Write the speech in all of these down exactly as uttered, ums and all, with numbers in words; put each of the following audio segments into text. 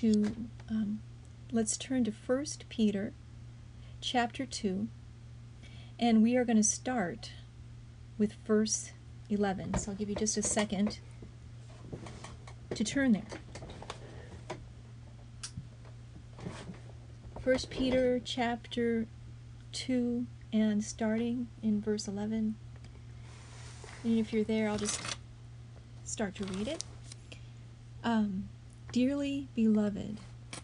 to, um, let's turn to First Peter chapter two, and we are going to start with verse eleven. So I'll give you just a second to turn there. First Peter chapter two, and starting in verse eleven. And if you're there, I'll just start to read it. Um, Dearly beloved,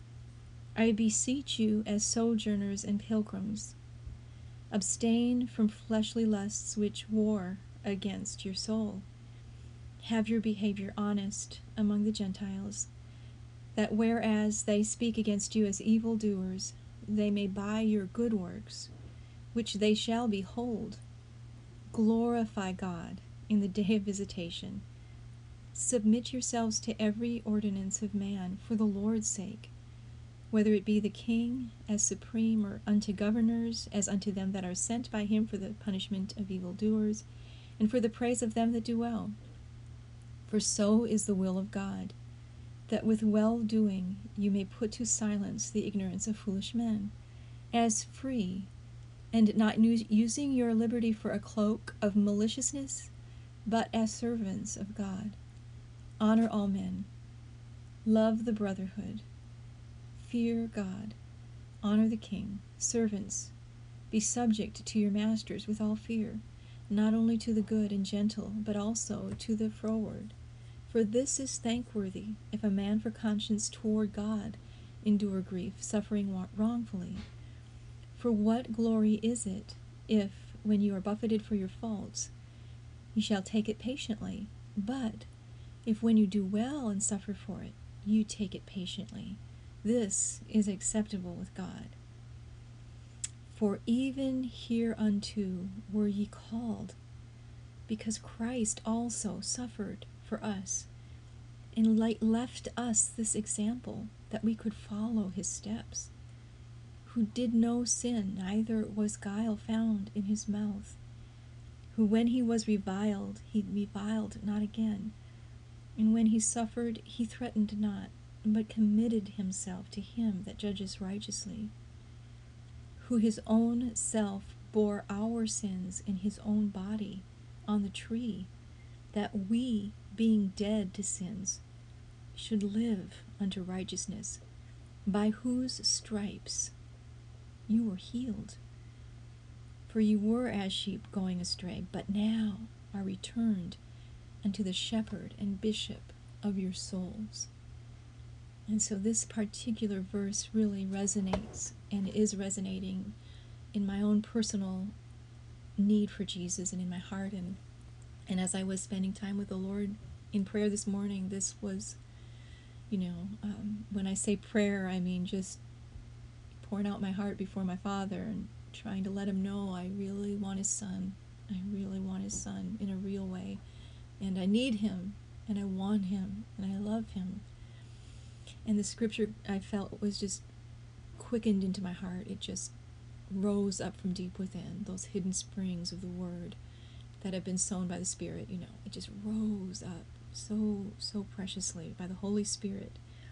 I beseech you as sojourners and pilgrims, abstain from fleshly lusts which war against your soul. Have your behavior honest among the Gentiles, that whereas they speak against you as evildoers, they may by your good works, which they shall behold, glorify God in the day of visitation. Submit yourselves to every ordinance of man for the Lord's sake, whether it be the king as supreme, or unto governors as unto them that are sent by him for the punishment of evildoers, and for the praise of them that do well. For so is the will of God, that with well-doing you may put to silence the ignorance of foolish men, as free, and not using your liberty for a cloak of maliciousness, but as servants of God. Honor all men. Love the brotherhood. Fear God. Honor the king. Servants, be subject to your masters with all fear, not only to the good and gentle, but also to the froward. For this is thankworthy, if a man for conscience toward God endure grief, suffering wrongfully. For what glory is it, if, when you are buffeted for your faults, you shall take it patiently? But if when you do well and suffer for it, you take it patiently, this is acceptable with God. For even hereunto were ye called, because Christ also suffered for us, and left us this example, that we could follow his steps, who did no sin, neither was guile found in his mouth, who when he was reviled, he reviled not again, and when he suffered, he threatened not, but committed himself to him that judges righteously, who his own self bore our sins in his own body on the tree, that we, being dead to sins, should live unto righteousness, by whose stripes you were healed. For you were as sheep going astray, but now are returned unto the shepherd and bishop of your souls. And so this particular verse really resonates and is resonating in my own personal need for Jesus and in my heart. And, and as I was spending time with the Lord in prayer this morning, this was, you know, um, when I say prayer, I mean just pouring out my heart before my Father and trying to let him know I really want his son. I really want his son in a real way. And I need him, and I want him, and I love him. And the scripture I felt was just quickened into my heart. It just rose up from deep within, those hidden springs of the word that have been sown by the Spirit, you know. It just rose up so, so preciously by the Holy Spirit.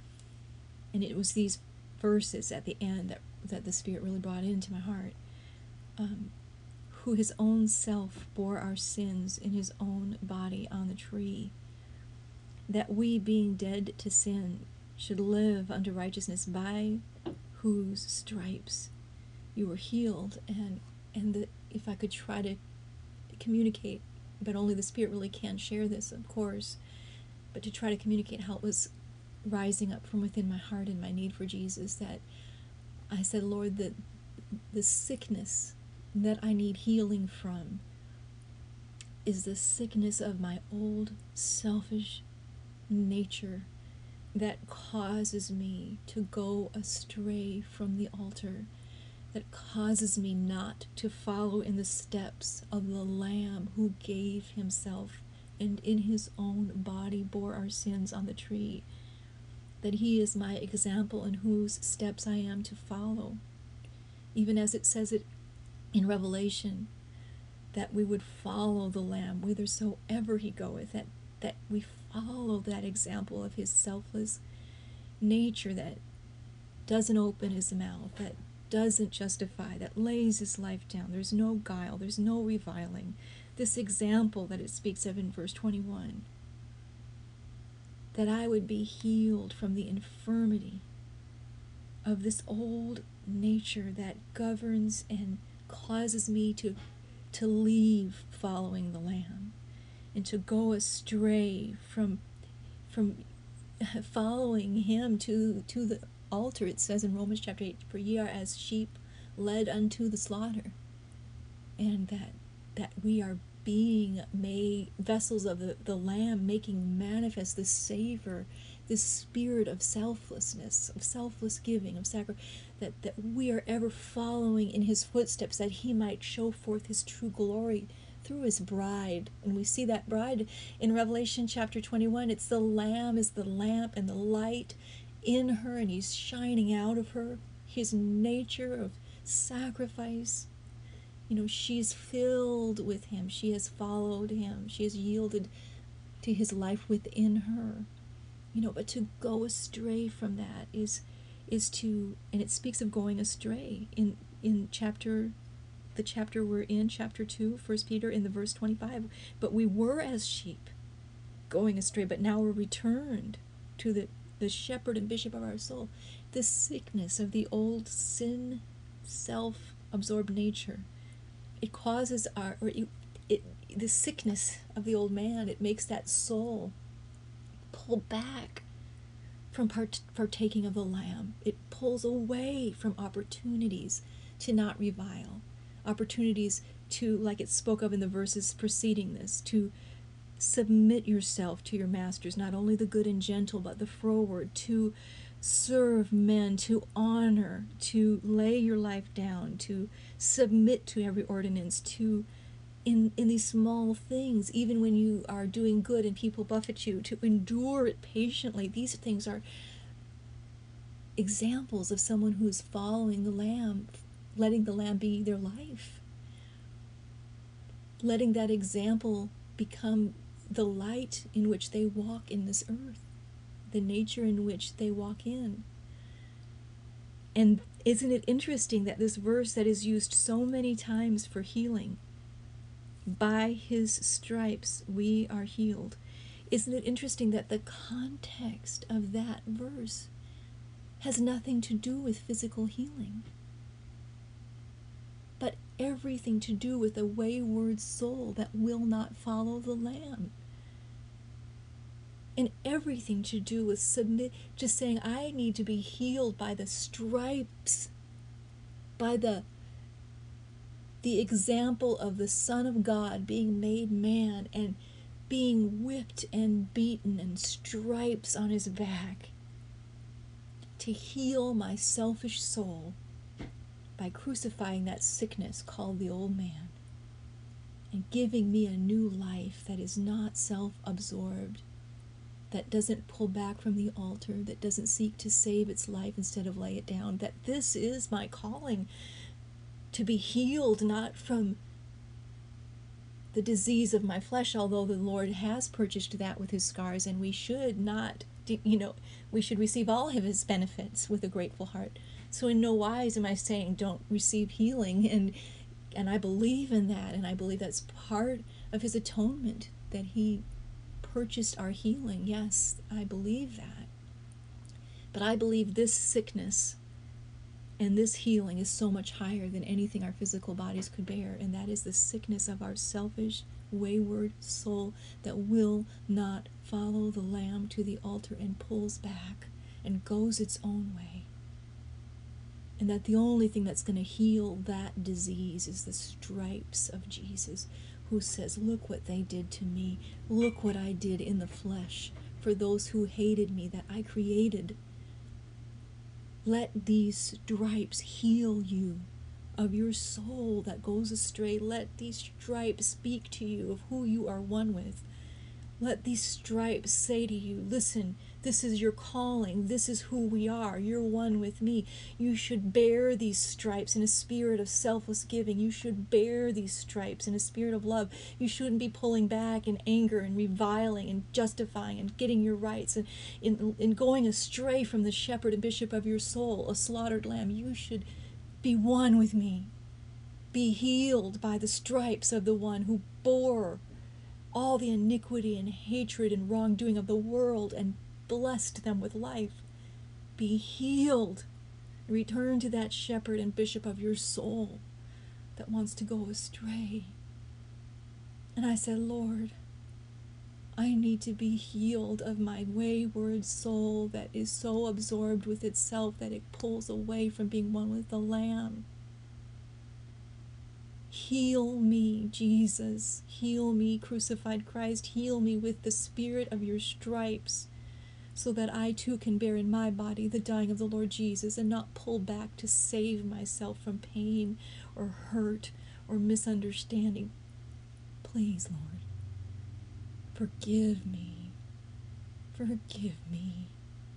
And it was these verses at the end that, that the Spirit really brought into my heart. Um, who his own self bore our sins in his own body on the tree, that we, being dead to sin, should live unto righteousness, by whose stripes you were healed. And and the, if I could try to communicate, but only the Spirit really can share this, of course, but to try to communicate how it was rising up from within my heart and my need for Jesus, that I said, Lord, that the sickness that I need healing from is the sickness of my old selfish nature that causes me to go astray from the altar, that causes me not to follow in the steps of the Lamb who gave himself and in his own body bore our sins on the tree, that he is my example in whose steps I am to follow. Even as it says it in Revelation, that we would follow the Lamb whithersoever he goeth, that, that we follow that example of his selfless nature that doesn't open his mouth, that doesn't justify, that lays his life down. There's no guile, there's no reviling. This example that it speaks of in verse twenty-one, that I would be healed from the infirmity of this old nature that governs and causes me to, to leave following the Lamb and to go astray from, from following him to, to the altar. It says in Romans chapter eight, for ye are as sheep led unto the slaughter, and that that we are being made vessels of the, the Lamb, making manifest this savor, this spirit of selflessness, of selfless giving, of sacrifice, that, that we are ever following in his footsteps, that he might show forth his true glory through his bride. And we see that bride in Revelation chapter twenty-one. It's the Lamb is the lamp and the light in her, and he's shining out of her. His nature of sacrifice, you know, she's filled with him. She has followed him. She has yielded to his life within her. You know, but to go astray from that is is to, and it speaks of going astray in in chapter the chapter we're in, chapter two, First Peter, in the verse twenty-five. But we were as sheep going astray, but now we're returned to the the shepherd and bishop of our soul. This sickness of the old sin, self-absorbed nature, it causes our, or it, it, the sickness of the old man, it makes that soul pull back from part, partaking of the Lamb. It pulls away from opportunities to not revile, opportunities to, like it spoke of in the verses preceding this, to submit yourself to your masters, not only the good and gentle, but the froward, to serve men, to honor, to lay your life down, to submit to every ordinance, to, in, in these small things, even when you are doing good and people buffet you, to endure it patiently. These things are examples of someone who is following the Lamb, letting the Lamb be their life, letting that example become the light in which they walk in this earth, the nature in which they walk in. And isn't it interesting that this verse that is used so many times for healing, by his stripes we are healed, isn't it interesting that the context of that verse has nothing to do with physical healing, but everything to do with a wayward soul that will not follow the Lamb. And everything to do with submit, just saying, I need to be healed by the stripes, by the the example of the Son of God being made man and being whipped and beaten and stripes on his back, to heal my selfish soul by crucifying that sickness called the old man and giving me a new life that is not self-absorbed, that doesn't pull back from the altar, that doesn't seek to save its life instead of lay it down, that this is my calling, to be healed not from the disease of my flesh, although the Lord has purchased that with his scars, and we should not, you know, we should receive all of his benefits with a grateful heart. So in no wise am I saying don't receive healing, and and I believe in that, and I believe that's part of his atonement, that he purchased our healing. Yes, I believe that. But I believe this sickness and this healing is so much higher than anything our physical bodies could bear, and that is the sickness of our selfish, wayward soul that will not follow the Lamb to the altar and pulls back and goes its own way. And that the only thing that's going to heal that disease is the stripes of Jesus, who says, look what they did to me. Look what I did in the flesh for those who hated me, that I created. Let these stripes heal you of your soul that goes astray. Let these stripes speak to you of who you are one with. Let these stripes say to you, listen, This is your calling. This is who we are. You're one with me. You should bear these stripes in a spirit of selfless giving. You should bear these stripes in a spirit of love. You shouldn't be pulling back in anger and reviling and justifying and getting your rights and in, in going astray from the shepherd and bishop of your soul, a slaughtered lamb. You should be one with me. Be healed by the stripes of the one who bore all the iniquity and hatred and wrongdoing of the world and blessed them with life. Be healed. Return to that shepherd and bishop of your soul that wants to go astray. And I said, Lord, I need to be healed of my wayward soul that is so absorbed with itself that it pulls away from being one with the Lamb. Heal me, Jesus. Heal me, crucified Christ. Heal me with the spirit of your stripes, so that I too can bear in my body the dying of the Lord Jesus and not pull back to save myself from pain or hurt or misunderstanding. Please, Lord, forgive me. Forgive me.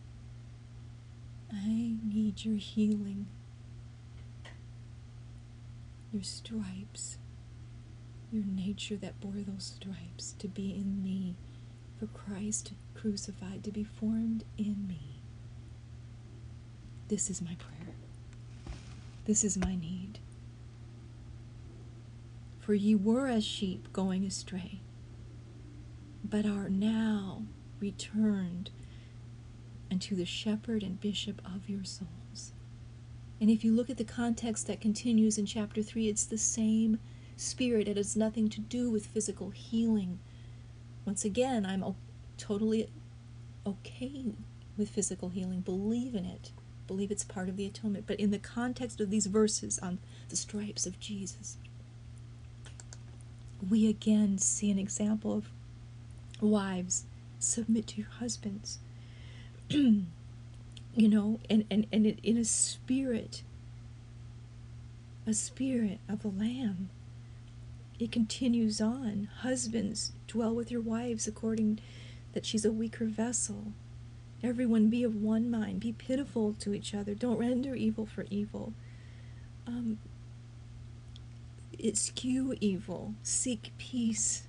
I need your healing. Your stripes, your nature that bore those stripes to be in me, for Christ crucified to be formed in me. This is my prayer. This is my need. For ye were as sheep going astray, but are now returned unto the shepherd and bishop of your souls. And if you look at the context that continues in chapter three, it's the same spirit. It has nothing to do with physical healing. Once again, I'm o- totally okay with physical healing. Believe in it. Believe it's part of the atonement. But in the context of these verses on the stripes of Jesus, we again see an example of wives, submit to your husbands. You know, and, and, and it, in a spirit, a spirit of a lamb. It continues on. Husbands, dwell with your wives according that she's a weaker vessel. Everyone be of one mind. Be pitiful to each other. Don't render evil for evil. Um, eschew evil. Seek peace.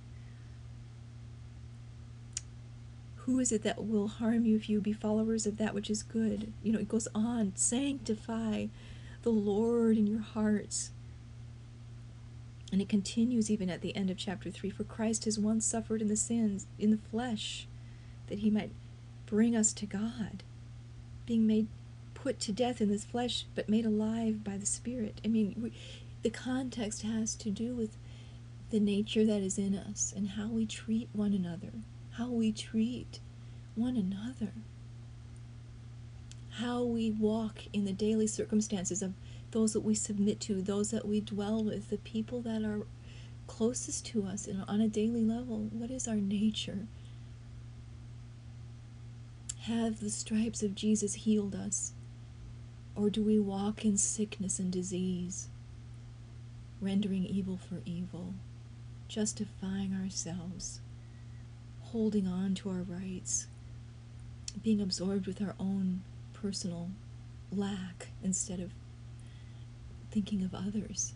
Who is it that will harm you if you be followers of that which is good? You know, it goes on. Sanctify the Lord in your hearts. And it continues even at the end of chapter three. For Christ has once suffered in the sins, in the flesh, that he might bring us to God. Being made, put to death in this flesh, but made alive by the Spirit. I mean, we, the context has to do with the nature that is in us and how we treat one another. How we treat one another, how we walk in the daily circumstances of those that we submit to, those that we dwell with, the people that are closest to us in, on a daily level. What is our nature? Have the stripes of Jesus healed us, or do we walk in sickness and disease, rendering evil for evil, justifying ourselves, holding on to our rights, being absorbed with our own personal lack instead of thinking of others?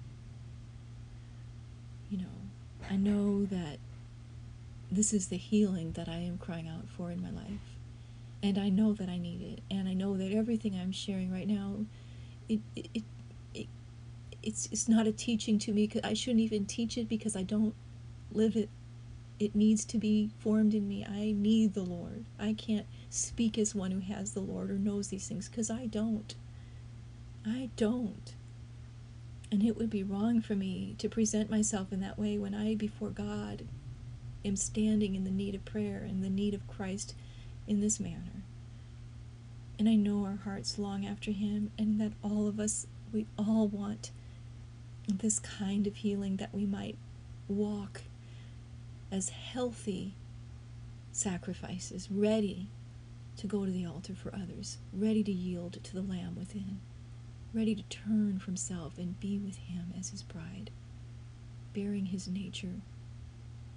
You know, I know that this is the healing that I am crying out for in my life, and I know that I need it, and I know that everything I'm sharing right now, it it, it, it it's it's not a teaching to me. I shouldn't even teach it because I don't live it. It needs to be formed in me. I need the Lord. I can't speak as one who has the Lord or knows these things, because I don't. I don't. And it would be wrong for me to present myself in that way when I, before God, am standing in the need of prayer and the need of Christ in this manner. And I know our hearts long after him, and that all of us, we all want this kind of healing, that we might walk as healthy sacrifices, ready to go to the altar for others, ready to yield to the Lamb within, ready to turn from self and be with him as his bride, bearing his nature,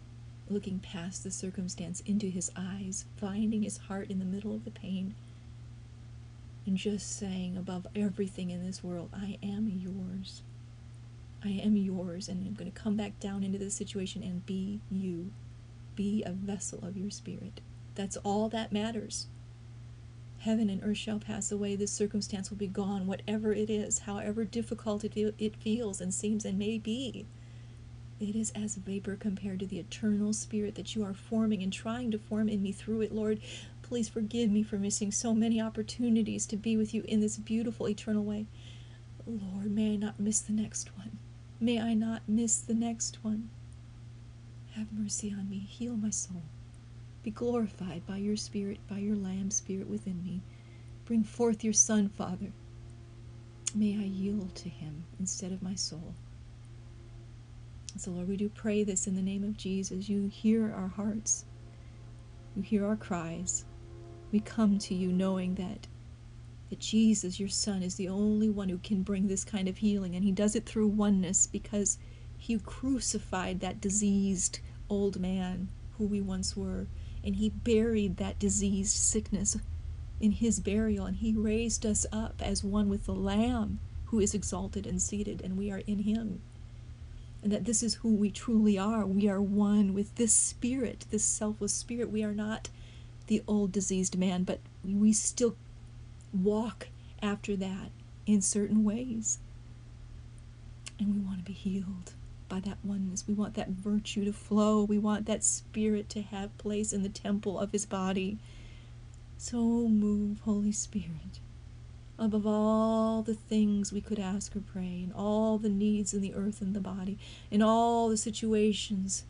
looking past the circumstance into his eyes, finding his heart in the middle of the pain, and just saying, above everything in this world, I am yours. I am yours, and I'm going to come back down into this situation and be you. Be a vessel of your Spirit. That's all that matters. Heaven and earth shall pass away. This circumstance will be gone, whatever it is, however difficult it, it feels and seems and may be. It is as vapor compared to the eternal Spirit that you are forming and trying to form in me through it, Lord. Please forgive me for missing so many opportunities to be with you in this beautiful eternal way. Lord, may I not miss the next one. May I not miss the next one. Have mercy on me. Heal my soul. Be glorified by your Spirit, by your Lamb Spirit within me. Bring forth your Son, Father. May I yield to him instead of my soul. So, Lord, we do pray this in the name of Jesus. You hear our hearts. You hear our cries. We come to you knowing that, that Jesus, your Son, is the only one who can bring this kind of healing, and he does it through oneness because he crucified that diseased old man who we once were, and he buried that diseased sickness in his burial, and he raised us up as one with the Lamb who is exalted and seated, and we are in him. And that this is who we truly are. We are one with this Spirit, this selfless Spirit. We are not the old diseased man, but we still walk after that in certain ways. And we want to be healed by that oneness. We want that virtue to flow. We want that Spirit to have place in the temple of his body. So move, Holy Spirit, above all the things we could ask or pray, and all the needs in the earth and the body, in all the situations.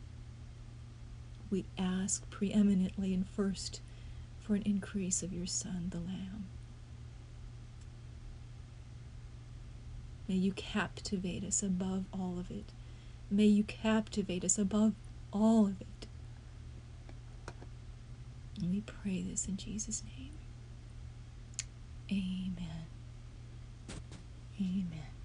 We ask preeminently and first for an increase of your Son, the Lamb. May you captivate us above all of it. May you captivate us above all of it. And we pray this in Jesus' name. Amen. Amen.